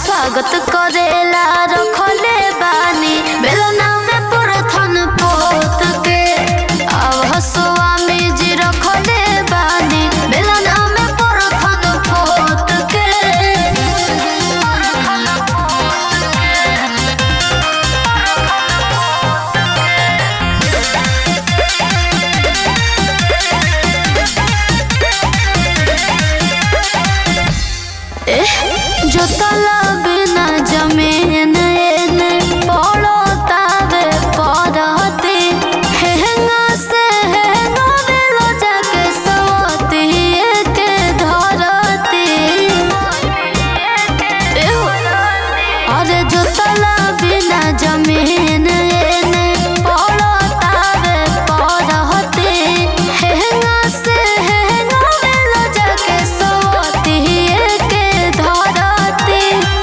स्वागत करेला रखले बानी बेलना में परथन पोत के। अब स्वामी जी रखले बानी बेलना में परथन पोत के। जो तला बिना जमीन एने पड़तावे पड़ती हेंगा से हेंगा बेलो जाके सवती के धरती। अरे जो तला बिना जमीन एने पड़तावे पड़ती हेंगा से हेंगा बेलो जाके सवती के धरती।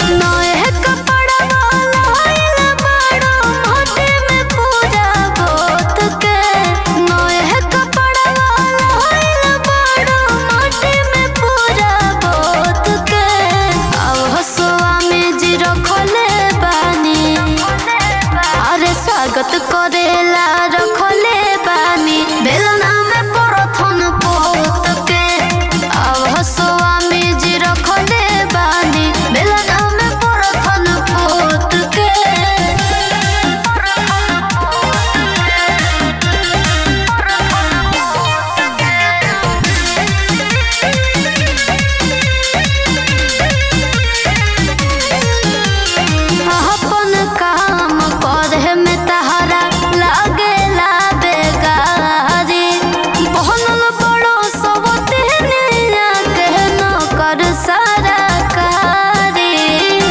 स्वागत करेला रखले बानी बेलना में परथन पोत के। अब स्वामी जी रखले बानी बेलना में परथन पोत के। अपन काम करे में तहरा लागेला बेगारी बनल बड़ो सब तेनिया के नौकर सरकारी।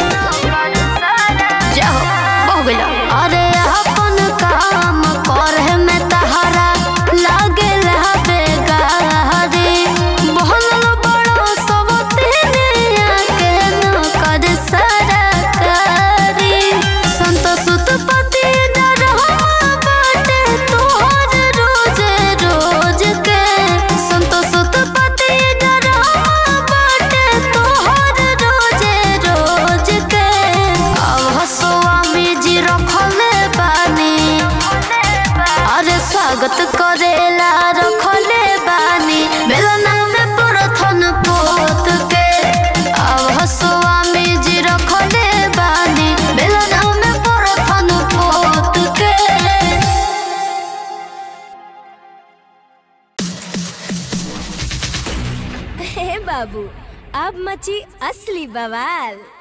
जाओ हो गइल। अरे अपन काम करे में तहरा लागेला बेगारी बनल बड़ो सब तेनिया के नौकर सरकारी। संत सुत पति स्वागत करेला रखले बानी बेलना में परथन पोत के। अब स्वामी जी रखले बानी बेलना में परथन पोत के। हे बाबू अब मची असली बवाल।